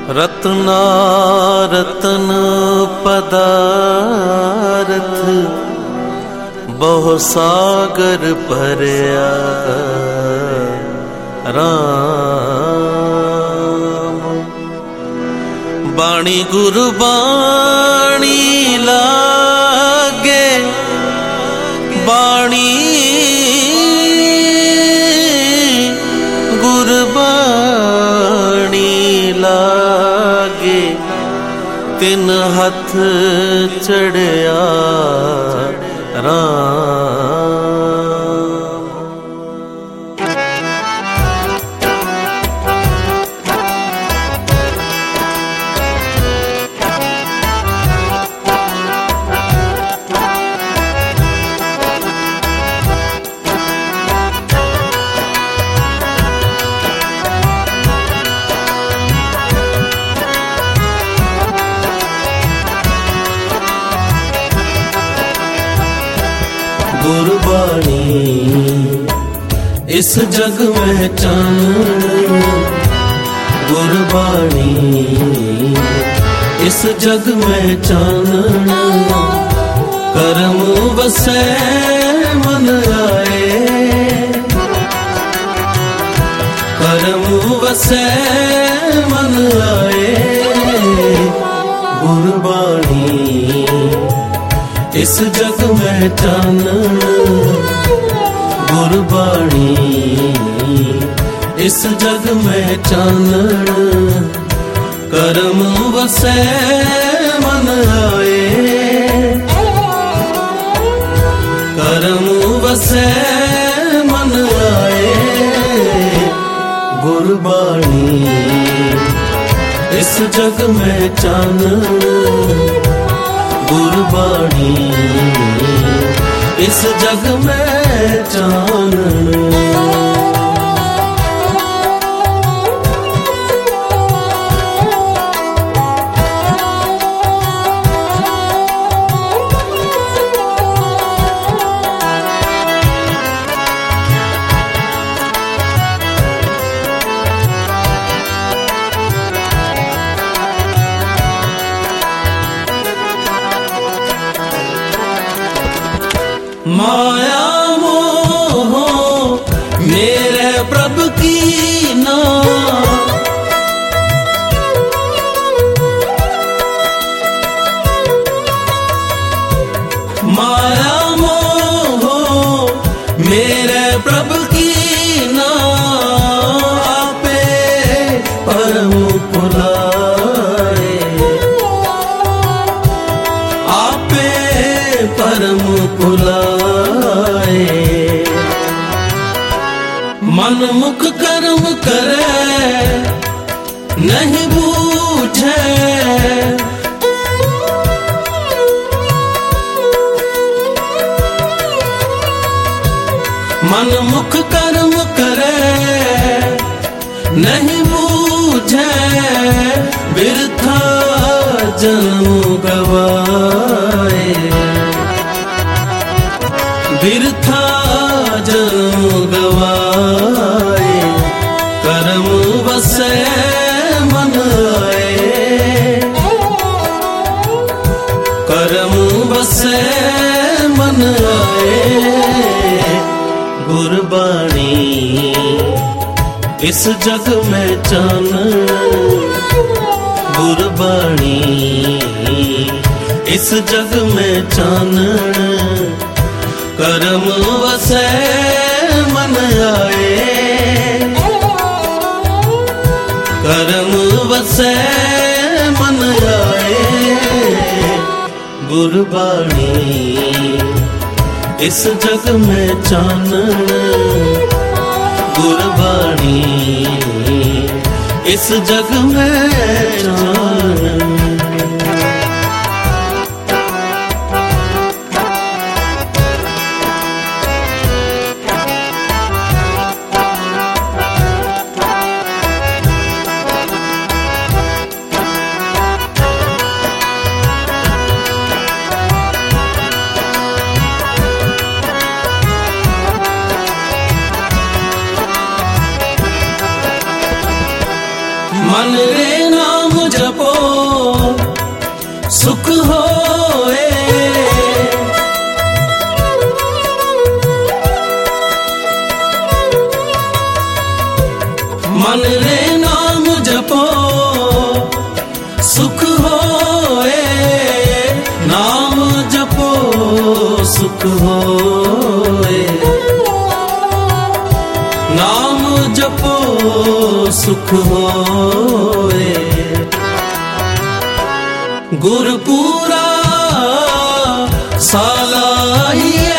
रत्ना रतन पदारथ बहु सागर भरिया राम। बाणी गुरबाणी लागे बाणी गुरबाणी लागे तिन हथ चढ़िया राम। गुरबाणी इस जग में चानन, गुरबाणी इस जग में चानन। करम बसे मन आए, करम बसे मन आए। गुरबाणी इस जग में चानन, गुरबाणी इस जग में चानन। करम बसे मन आए, करम बसे मन आए। गुरबाणी इस जग में चानन, गुरबाणी इस जग में चानन। माया मोह मेरे प्रभु की ना, माया मोह मेरे प्रभु की ना। आपे परम पुलाए, आपे परम पुलाए। मन मुख कर्म करे नहीं बूझे, मन मुख कर्म करे नहीं बूझे। बिरथा जन्म गवाए, बिरथा जन्म गवाए। करम बसे मन आए, करम बसे मन आए। गुरबाणी इस जग में चानन, गुरबाणी इस जग में चानन। करम बसे मन आए, करम बसे मन आए। गुरबाणी इस जग में चानन, गुरबाणी इस जग में चानन। मन रे नाम सुख होए। मन रे नाम जपो सुख होए, नाम जपो सुख होए, नाम जपो सुख होए। गुरपुरा सालाही